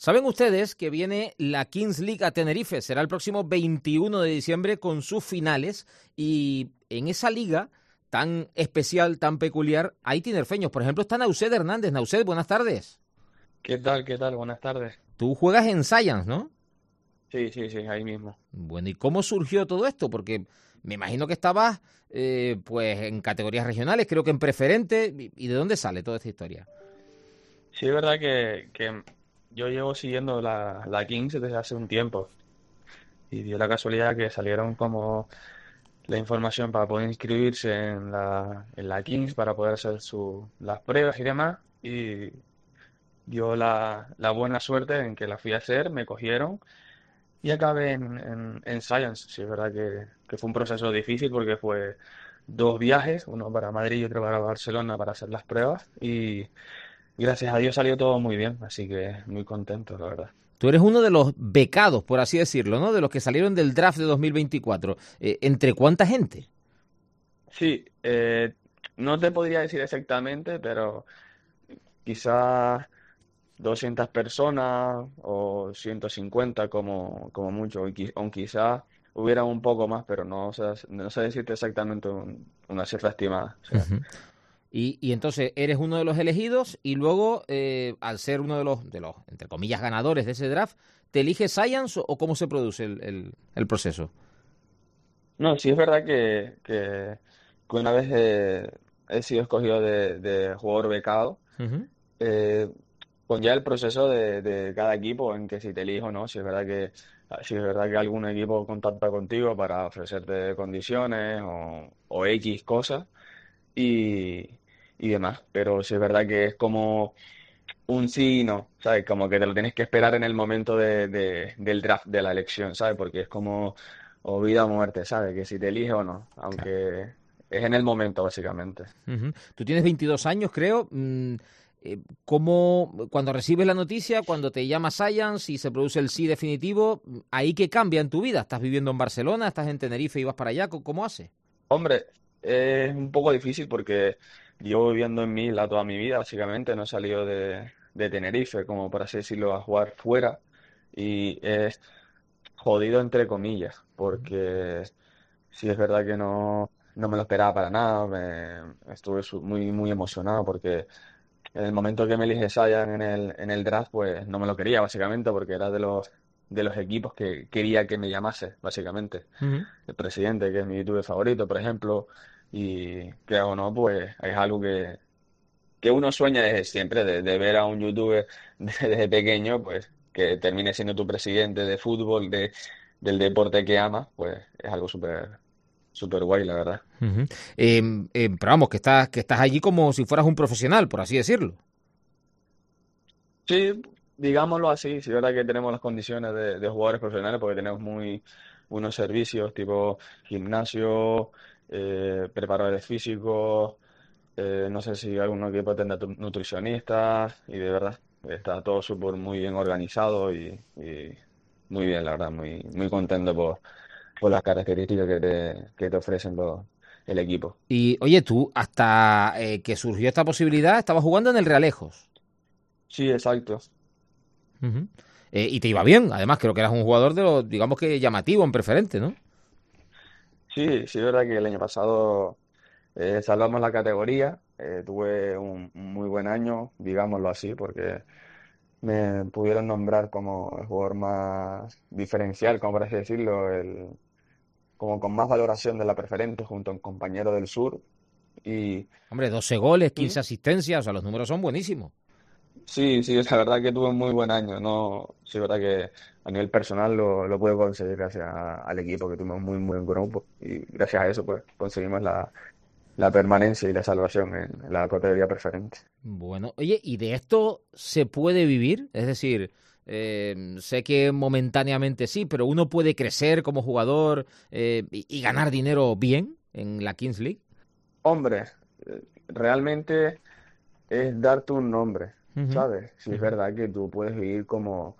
Saben ustedes que viene la Kings League a Tenerife, será el próximo 21 de diciembre con sus finales y en esa liga tan especial, tan peculiar, hay tinerfeños. Por ejemplo, está Nauset Hernández. Nauset, buenas tardes. ¿Qué tal? ¿Qué tal? Buenas tardes. Tú juegas en Science, ¿no? Sí, sí, sí, ahí mismo. Bueno, ¿y cómo surgió todo esto? Porque me imagino que estabas pues en categorías regionales, creo que en preferente. ¿Y de dónde sale toda esta historia? Sí, es verdad que yo llevo siguiendo la Kings desde hace un tiempo y dio la casualidad que salieron como la información para poder inscribirse en la Kings para poder hacer las pruebas y demás y dio la buena suerte en que la fui a hacer, me cogieron y acabé en Science. Sí, es verdad que fue un proceso difícil porque fue dos viajes, uno para Madrid y otro para Barcelona para hacer las pruebas y gracias a Dios salió todo muy bien, así que muy contento, la verdad. Tú eres uno de los becados, por así decirlo, ¿no? De los que salieron del draft de 2024. ¿Entre cuánta gente? Sí, no te podría decir exactamente, pero quizás 200 personas o 150 como mucho, o quizás hubiera un poco más, pero no sé decirte exactamente una cifra estimada. O sea, Ujú. Y entonces eres uno de los elegidos y luego, al ser uno de los, entre comillas, ganadores de ese draft, ¿te elige Science o cómo se produce el proceso? no, sí es verdad que una vez he sido escogido de jugador becado. Ujú. eh, con ya el proceso de cada equipo en que si te elijo o no, si es verdad que algún equipo contacta contigo para ofrecerte condiciones o X cosas y demás, pero si es verdad que es como un sí y no, ¿sabes? Como que te lo tienes que esperar en el momento del draft, de la elección, ¿sabes? Porque es como o vida o muerte, ¿sabes? Que si te elige o no, Claro. aunque es en el momento, básicamente. Ujú. Tú tienes 22 años, creo. ¿Cómo, cuando recibes la noticia, cuando te llama Science y se produce el sí definitivo, ahí qué cambia en tu vida? ¿Estás viviendo en Barcelona? ¿Estás en Tenerife y vas para allá? ¿Cómo haces? Hombre, es un poco difícil porque llevo viviendo en mi isla toda mi vida, básicamente, no he salido de Tenerife, como por así decirlo, a jugar fuera. Y es jodido entre comillas, porque sí es verdad que no me lo esperaba para nada, estuve muy, muy emocionado porque en el momento que me elige Sayan en el draft, pues no me lo quería, básicamente, porque era de los equipos que quería que me llamase, básicamente. Ujú. El presidente, que es mi youtuber favorito, por ejemplo, y que o no, pues es algo que uno sueña desde siempre, de ver a un youtuber desde pequeño, pues que termine siendo tu presidente de fútbol, del deporte que ama, pues es algo súper, súper guay, la verdad. Ujú. Pero vamos, que estás allí como si fueras un profesional, por así decirlo. Sí, digámoslo así, sí es verdad que tenemos las condiciones de jugadores profesionales porque tenemos muy buenos servicios tipo gimnasio, preparadores físicos, no sé si algún equipo tendrá nutricionistas y de verdad está todo súper muy bien organizado y muy bien, la verdad, muy, muy contento por las características que te ofrecen el equipo. Y oye, tú, hasta que surgió esta posibilidad, estabas jugando en el Realejos. Sí, exacto. Ujú. Y te iba bien, además creo que eras un jugador de los, digamos que llamativo en preferente, ¿no? Sí, sí, es verdad que el año pasado salvamos la categoría, tuve un muy buen año, digámoslo así, porque me pudieron nombrar como el jugador más diferencial, como por así decirlo, como con más valoración de la preferente junto a un compañero del sur. Y Hombre, 12 goles, sí, 15 asistencias, o sea, los números son buenísimos. sí, sí, la verdad que tuve un muy buen año, ¿no? Sí, es verdad que a nivel personal lo pude conseguir gracias al equipo, que tuvimos muy, muy buen grupo. Y gracias a eso, pues, conseguimos la permanencia y la salvación en la categoría preferente. Bueno, oye, ¿y de esto se puede vivir? Es decir, sé que momentáneamente sí, pero uno puede crecer como jugador y ganar dinero bien en la Kings League. Hombre, realmente es darte un nombre, Ujú, ¿sabes? Si es ujú. verdad que tú puedes vivir como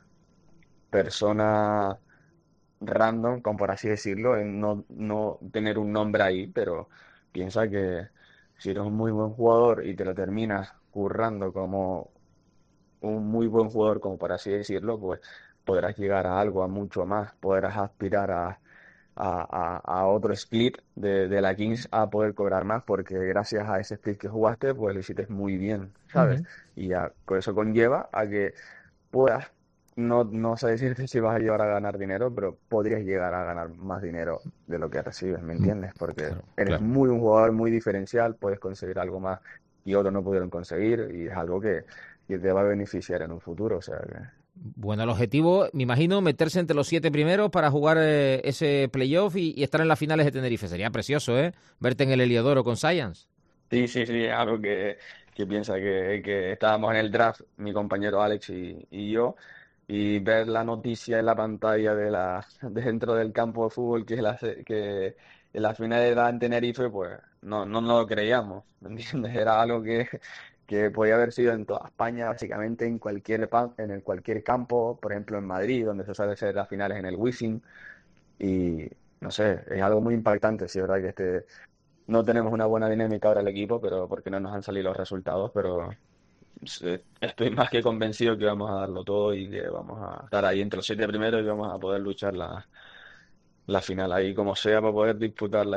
persona random, como por así decirlo, en no tener un nombre ahí, pero piensa que si eres un muy buen jugador y te lo terminas currando como un muy buen jugador, como por así decirlo, pues podrás llegar a algo, a mucho más, podrás aspirar a otro split de la Kings a poder cobrar más, porque gracias a ese split que jugaste, pues lo hiciste muy bien, ¿sabes? Ujú. Y ya, con eso conlleva a que puedas, no sé decirte si vas a llegar a ganar dinero, pero podrías llegar a ganar más dinero de lo que recibes, ¿me Mm, entiendes? Porque claro, eres claro. un jugador muy diferencial, puedes conseguir algo más y otros no pudieron conseguir, y es algo que te va a beneficiar en un futuro, o sea que... Bueno, el objetivo, me imagino, meterse entre los 7 primeros para jugar ese playoff y estar en las finales de Tenerife. Sería precioso, ¿eh? Verte en el Heliodoro con Science. Sí, sí, sí, es algo que piensa que estábamos en el draft, mi compañero Alex y yo, y ver la noticia en la pantalla de dentro del campo de fútbol que en la final era en Tenerife, pues no lo creíamos, ¿me entiendes? Era algo que podía haber sido en toda España, básicamente en el cualquier campo, por ejemplo en Madrid, donde se suele hacer las finales en el Wizzing, y no sé, es algo muy impactante, sí, es verdad que no tenemos una buena dinámica ahora el equipo, pero porque no nos han salido los resultados, pero estoy más que convencido que vamos a darlo todo y que vamos a estar ahí entre los 7 primeros y vamos a poder luchar la final ahí como sea para poder disputarla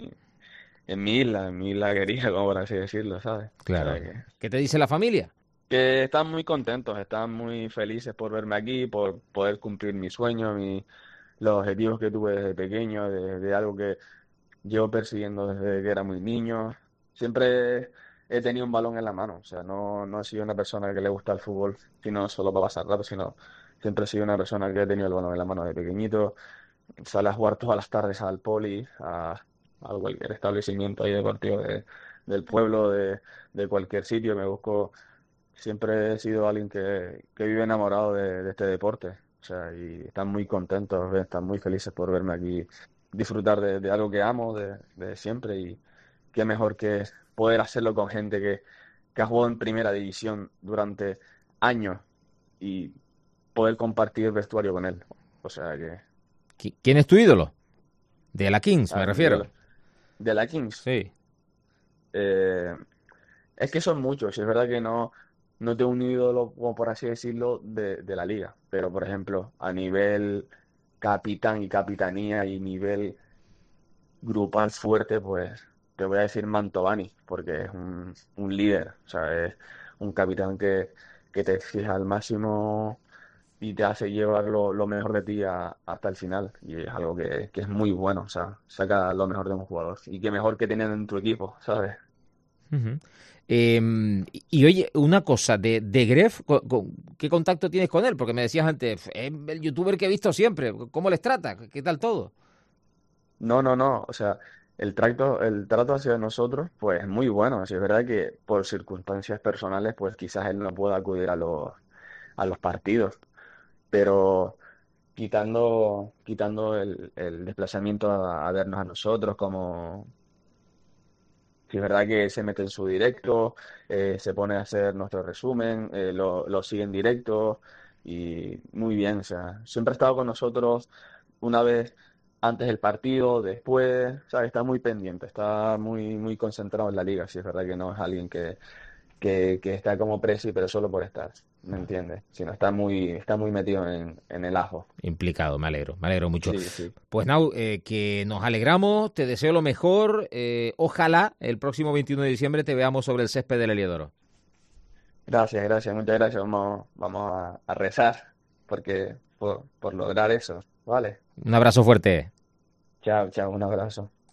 en mi isla querida, como por así decirlo, ¿sabes? O sea Claro. ¿Qué te dice la familia? que están muy contentos, están muy felices por verme aquí, por poder cumplir mi sueño, los objetivos que tuve desde pequeño, de algo que llevo persiguiendo desde que era muy niño. Siempre he tenido un balón en la mano. O sea, no he sido una persona que le gusta el fútbol, sino solo para pasar rato, sino siempre he sido una persona que ha tenido el balón en la mano de pequeñito. Sale a jugar todas las tardes al poli, a cualquier establecimiento ahí deportivo del pueblo, de cualquier sitio. Siempre he sido alguien que vive enamorado de este deporte. O sea, y están muy contentos, están muy felices por verme aquí disfrutar de algo que amo de siempre. Y qué mejor que poder hacerlo con gente que ha jugado en primera división durante años y poder compartir vestuario con él. O sea que ¿Quién es tu ídolo? De la Kings, me a mi refiero. ídolo. De la Kings. Sí. eh, Es que son muchos, y es verdad que no tengo un ídolo, como por así decirlo, de la liga. Pero, por ejemplo, a nivel capitán y capitanía y nivel grupal fuerte, pues te voy a decir Mantovani, porque es un líder, o sea, es un capitán que te exige al máximo y te hace llevar lo mejor de ti hasta el final. Y es algo que es muy bueno, o sea, saca lo mejor de un jugador. Y qué mejor que tener en tu equipo, ¿sabes? Ujú. Y oye, una cosa, de Gref, ¿qué contacto tienes con él? Porque me decías antes, es el youtuber que he visto siempre. ¿Cómo les trata? ¿Qué tal todo? No, o sea, el trato hacia nosotros, pues es muy bueno. Sí, es verdad que por circunstancias personales, pues quizás él no pueda acudir a los partidos, pero quitando el desplazamiento a vernos a nosotros, como si es verdad que se mete en su directo, se pone a hacer nuestro resumen, lo sigue en directo y muy bien, o sea, siempre ha estado con nosotros una vez antes del partido, después, ¿sabes? Está muy pendiente, está muy concentrado en la liga, si es verdad que no es alguien que está como presi, pero solo por estar, ¿me entiendes? Sino está muy metido en el ajo. Implicado, me alegro mucho. Sí, sí. Pues Nau, que nos alegramos, te deseo lo mejor. Ojalá el próximo 21 de diciembre te veamos sobre el césped del Heliodoro. Gracias, muchas gracias. Vamos a rezar por lograr eso. Vale. Un abrazo fuerte. Chao, chao, un abrazo.